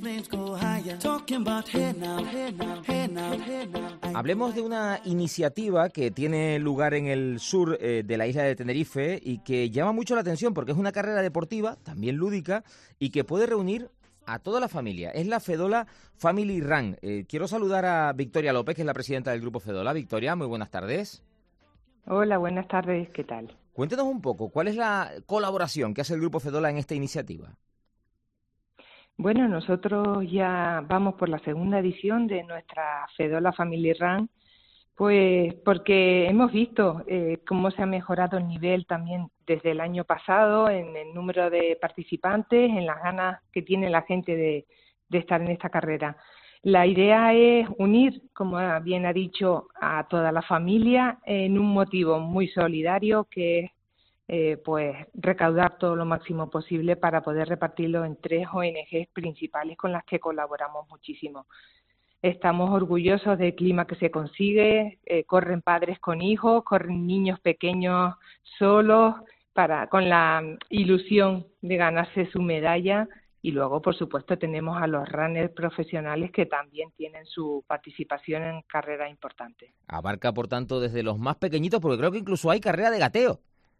Hablemos de una iniciativa que tiene lugar en el sur de la isla de Tenerife y que llama mucho la atención porque es una carrera deportiva, también lúdica, y que puede reunir a toda la familia. Es la Fedola Family Run. Quiero saludar a Victoria López, que es la presidenta del grupo Fedola. Victoria, muy buenas tardes. Hola, buenas tardes, ¿qué tal? Cuéntenos un poco, ¿cuál es la colaboración que hace el grupo Fedola en esta iniciativa? Bueno, nosotros ya vamos por la segunda edición de nuestra Fedola Family Run, pues porque hemos visto cómo se ha mejorado el nivel también desde el año pasado en el número de participantes, en las ganas que tiene la gente de estar en esta carrera. La idea es unir, como bien ha dicho, a toda la familia en un motivo muy solidario que es pues recaudar todo lo máximo posible para poder repartirlo en 3 ONGs principales con las que colaboramos muchísimo. Estamos orgullosos del clima que se consigue, corren padres con hijos, corren niños pequeños solos, con la ilusión de ganarse su medalla, y luego, por supuesto, tenemos a los runners profesionales que también tienen su participación en carreras importantes. Abarca, por tanto, desde los más pequeñitos, porque creo que incluso hay carrera de gateo.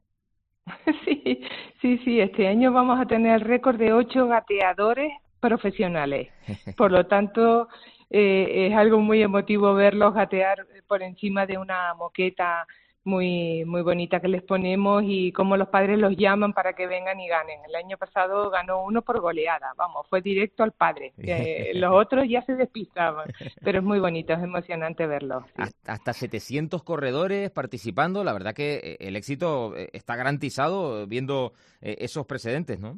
Sí, este año vamos a tener el récord de 8 gateadores profesionales. Por lo tanto, es algo muy emotivo verlos gatear por encima de una moqueta muy bonita que les ponemos y cómo los padres los llaman para que vengan y ganen. El año pasado ganó uno por goleada, fue directo al padre. Los otros ya se despistaban, pero es muy bonito, es emocionante verlo. Sí. Hasta 700 corredores participando, la verdad que el éxito está garantizado viendo esos precedentes, ¿no?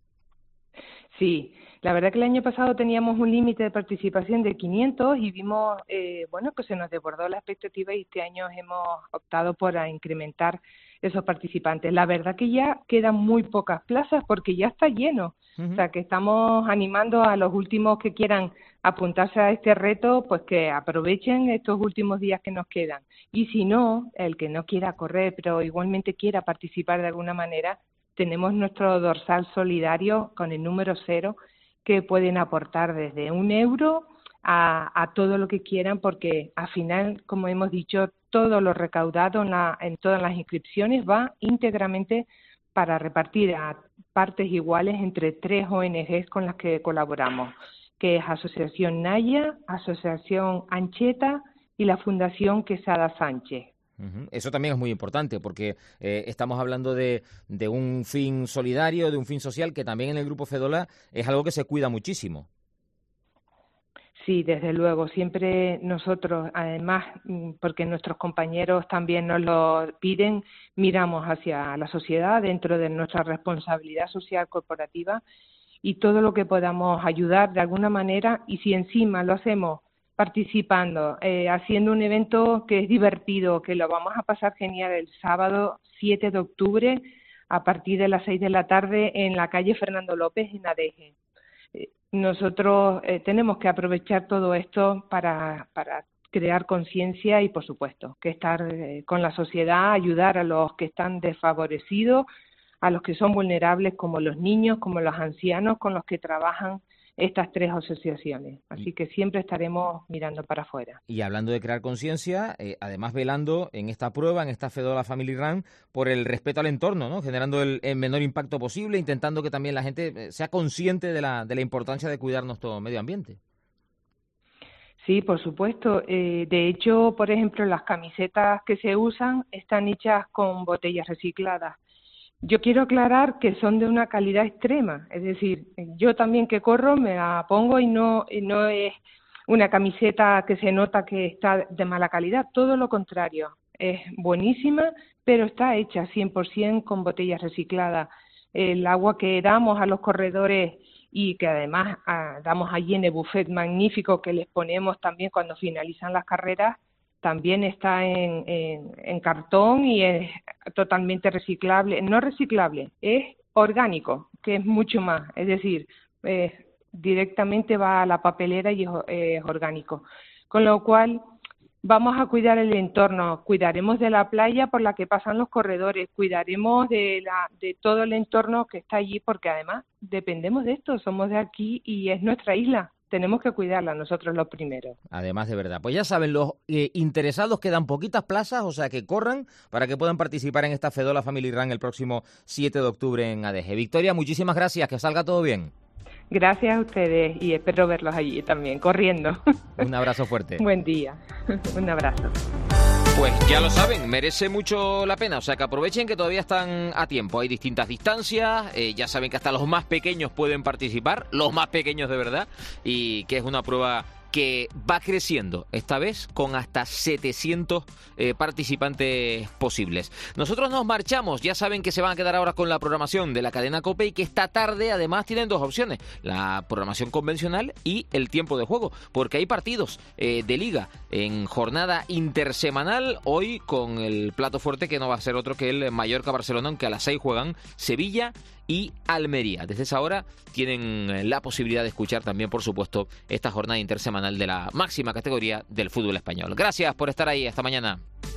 Sí, la verdad que el año pasado teníamos un límite de participación de 500 y vimos, que se nos desbordó la expectativa y este año hemos optado por incrementar esos participantes. La verdad que ya quedan muy pocas plazas porque ya está lleno. Uh-huh. O sea, que estamos animando a los últimos que quieran apuntarse a este reto, pues que aprovechen estos últimos días que nos quedan. Y si no, el que no quiera correr, pero igualmente quiera participar de alguna manera, tenemos nuestro dorsal solidario con el número 0 que pueden aportar desde €1 a todo lo que quieran, porque al final, como hemos dicho, todo lo recaudado en todas las inscripciones va íntegramente para repartir a partes iguales entre 3 ONGs con las que colaboramos, que es Asociación Naya, Asociación Ancheta y la Fundación Quesada Sánchez. Eso también es muy importante porque estamos hablando de un fin solidario, de un fin social que también en el Grupo Fedola es algo que se cuida muchísimo. Sí, desde luego. Siempre nosotros, además, porque nuestros compañeros también nos lo piden, miramos hacia la sociedad dentro de nuestra responsabilidad social corporativa y todo lo que podamos ayudar de alguna manera, y si encima lo hacemos participando, haciendo un evento que es divertido, que lo vamos a pasar genial el sábado 7 de octubre a partir de las 6 de la tarde en la calle Fernando López en Adeje. Nosotros tenemos que aprovechar todo esto para crear conciencia y, por supuesto, que estar con la sociedad, ayudar a los que están desfavorecidos, a los que son vulnerables, como los niños, como los ancianos, con los que trabajan estas 3 asociaciones. Así que siempre estaremos mirando para afuera. Y hablando de crear conciencia, además velando en esta prueba, en esta Fedola Family Run, por el respeto al entorno, ¿no? Generando el menor impacto posible, intentando que también la gente sea consciente de la importancia de cuidar nuestro medio ambiente. Sí, por supuesto. De hecho, por ejemplo, las camisetas que se usan están hechas con botellas recicladas. Yo quiero aclarar que son de una calidad extrema, es decir, yo también que corro me la pongo y no es una camiseta que se nota que está de mala calidad, todo lo contrario, es buenísima, pero está hecha 100% con botellas recicladas. El agua que damos a los corredores y que además damos allí en el buffet magnífico que les ponemos también cuando finalizan las carreras, también está en cartón y es totalmente reciclable. No reciclable, es orgánico, que es mucho más. Es decir, directamente va a la papelera y es orgánico. Con lo cual, vamos a cuidar el entorno, cuidaremos de la playa por la que pasan los corredores, cuidaremos de todo el entorno que está allí, porque además dependemos de esto, somos de aquí y es nuestra isla. Tenemos que cuidarla nosotros los primeros. Además, de verdad. Pues ya saben, los interesados, quedan poquitas plazas, o sea que corran para que puedan participar en esta Fedola Family Run el próximo 7 de octubre en Adeje. Victoria, muchísimas gracias, que salga todo bien. Gracias a ustedes y espero verlos allí también, corriendo. Un abrazo fuerte. Buen día. Un abrazo. Pues ya lo saben, merece mucho la pena, o sea que aprovechen que todavía están a tiempo. Hay distintas distancias, ya saben que hasta los más pequeños pueden participar, los más pequeños de verdad, y que es una prueba que va creciendo, esta vez con hasta 700 participantes posibles. Nosotros nos marchamos, ya saben que se van a quedar ahora con la programación de la cadena COPE y que esta tarde además tienen dos opciones, la programación convencional y el tiempo de juego, porque hay partidos de liga en jornada intersemanal, hoy con el plato fuerte que no va a ser otro que el Mallorca-Barcelona, aunque a las 6 juegan Sevilla y Almería. Desde esa hora tienen la posibilidad de escuchar también, por supuesto, esta jornada intersemanal de la máxima categoría del fútbol español. Gracias por estar ahí. Hasta mañana.